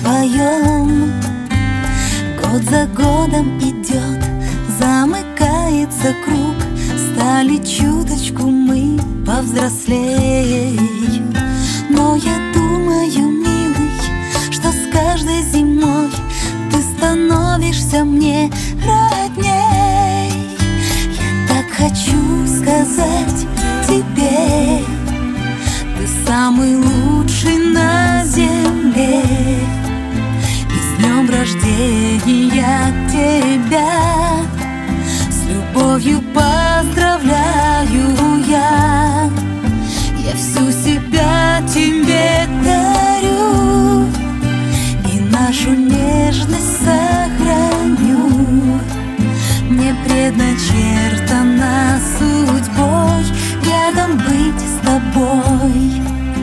твоем. Год за годом идет, замыкается круг, стали чуточку мы повзрослее. Но я думаю, милый, что с каждой зимой ты становишься мне родней. Я так хочу сказать тебе: ты самый лучший на земле. И с днем рождения тебя с любовью поздравляю я. Я всю себя тебе дарю и нашу нежность сохраню. Мне предначертано судьбой рядом быть с тобой.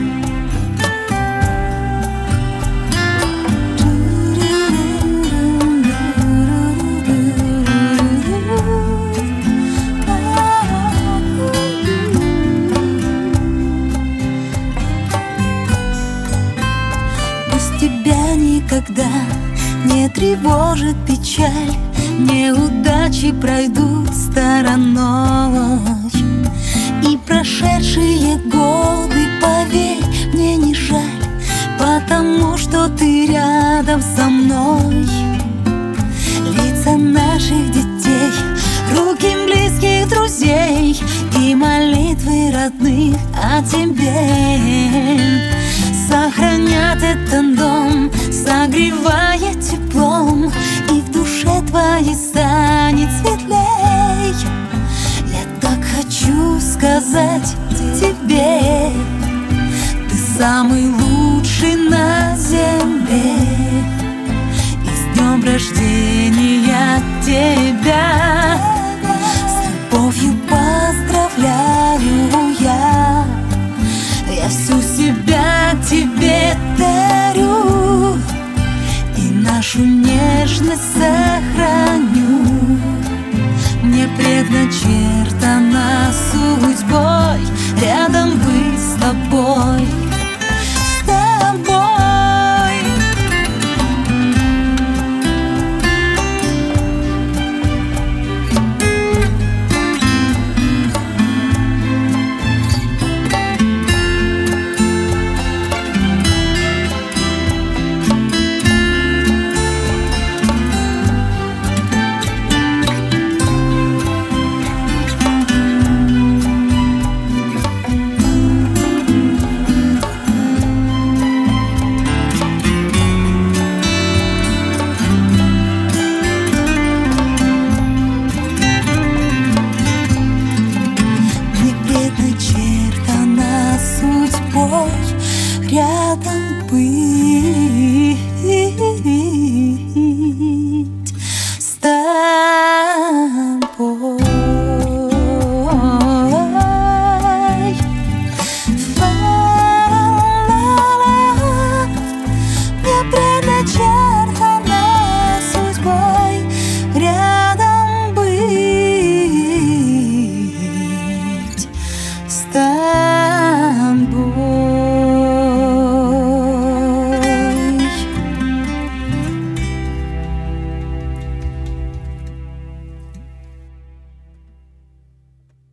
Пусть тебя никогда не тревожит печаль, неудачи пройдут стороной. И прошедшие годы, поверь, мне не жаль, потому что ты рядом со мной. Лица наших детей, руки близких друзей и молитвы родных о тебе сохранят этот дом, согревая теплом, и в душе твоей станет светлей. Я так хочу сказать тебе: ты самый лучший на земле. И с днем рождения тебя с любовью поздравляю я. Я всю себя тебе дарю и нашу нежность сохраню. Мне предначертано судьбой рядом быть с тобой. С тобой. Предначертано судьбой рядом быть с тобой. Мне предначертано судьбой рядом быть с тобой.